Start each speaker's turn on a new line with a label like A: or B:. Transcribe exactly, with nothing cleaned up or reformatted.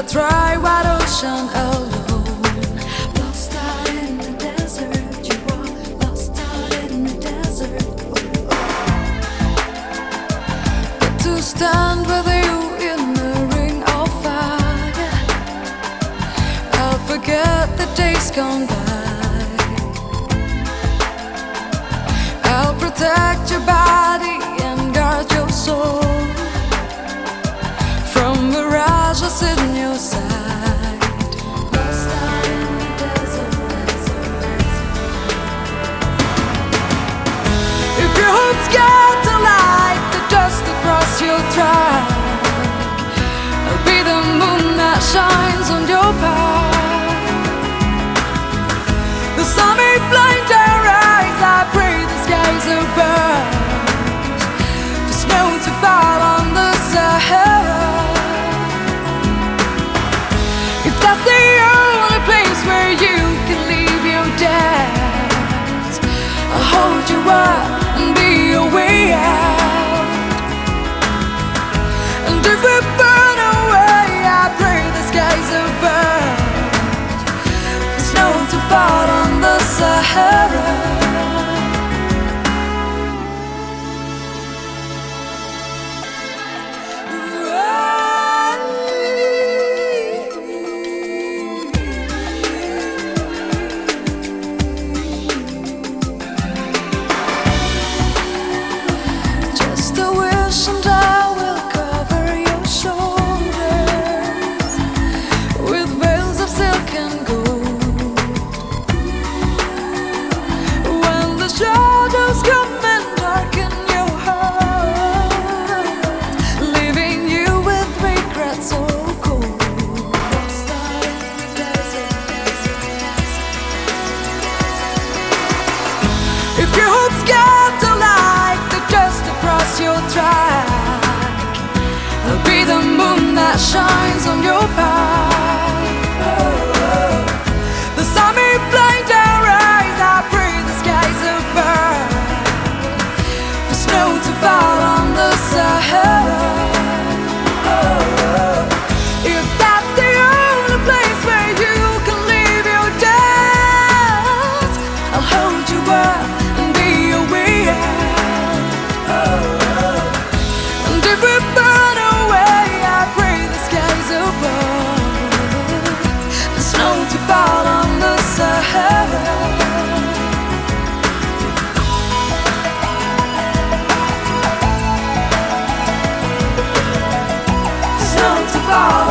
A: dry white ocean alone. Lost out in the desert, you are lost out in the desert. But to stand with you in the ring of fire, I'll forget the days gone by. I'll protect your body and guard your soul from mirages in your sight. Lost out in the desert, desert, desert. If your hopes get to light the dust across your track, I'll be the moon that shines on your path. The sun may blind our eyes, I pray the skies are burned for snow to fall on the Sahara. If that's the only place where you can leave your debt, I'll hold you up and be your way out. And if we burn away, I pray the skies are burned for snow to fall on the Sahara. And I will cover your shoulders with veils of silk and gold. When the shadows come and darken your heart, leaving you with regrets so cold. Lost out in the desert, desert, desert. If your hopes get to light the dust across your track, I'll be the moon that shines on your path. The sun may blind our eyes, I pray the skies are burned for snow to fall on the Sahara. If that's the only place where you can leave your debt, I'll hold you up and be your way out. And if we burn away, I pray the skies above the snow to fall on the Sahara. Snow to fall